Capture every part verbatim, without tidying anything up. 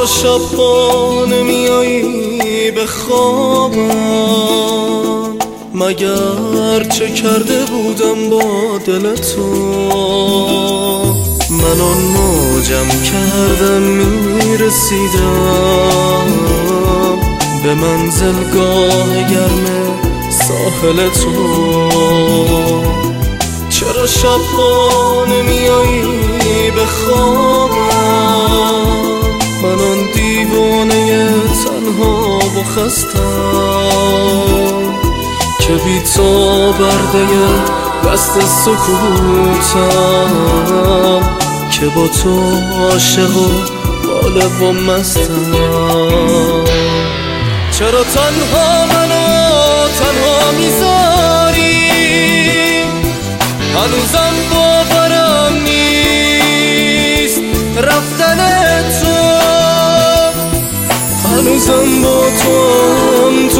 چرا شبها نمیایی به خوابم؟ مگر چه کرده بودم با دل تو؟ من آن موجم کردم میرسیدم به منزلگاه گرم ساحل تو. چرا شبها نمیایی به خوابم؟ من آن دیوانه تنها و خستم که بی تو برده دست سکوتم، که با تو عاشق و باله و مستم. چرا تنها منو تنها میذاری؟ هنوزم باورم نیست رفتن تو. هنوزم با تو هم تو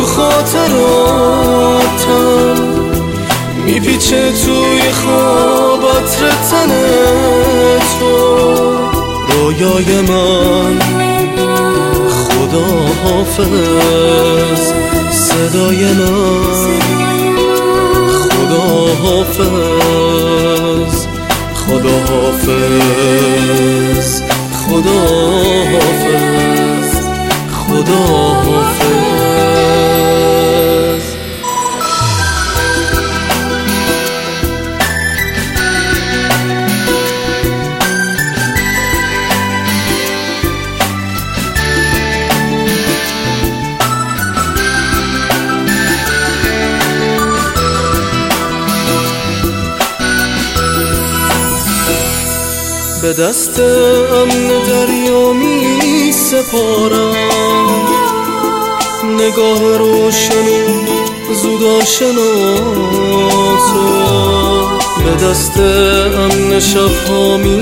خاطراتم میپیچه توی خواب عطر تن تو. رویای من خدا حافظ، صدای من خدا حافظ، خدا حافظ، خدا حافظ، خدا حافظ. به دست امن دریا می سپارم نگاه روشن و زود آشنا تو. به دست امن شبها می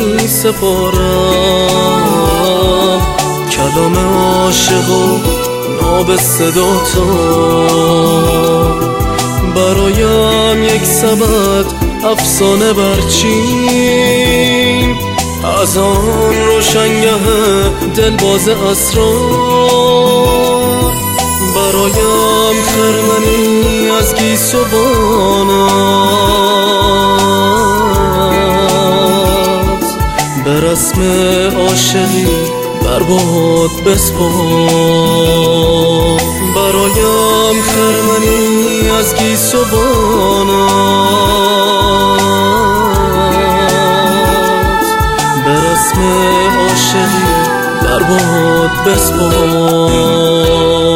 سپارم کلام عاشق و ناب صدا تو. برایم یک سبد افسانه برچین از آن روشنگه دلباز اسرار. برایم خرمنی از گیسوانت به رسم عاشقی بر باد بسپار. برایم خرمنی از گیسوانت به رسم عاشقی بر باد بسپار.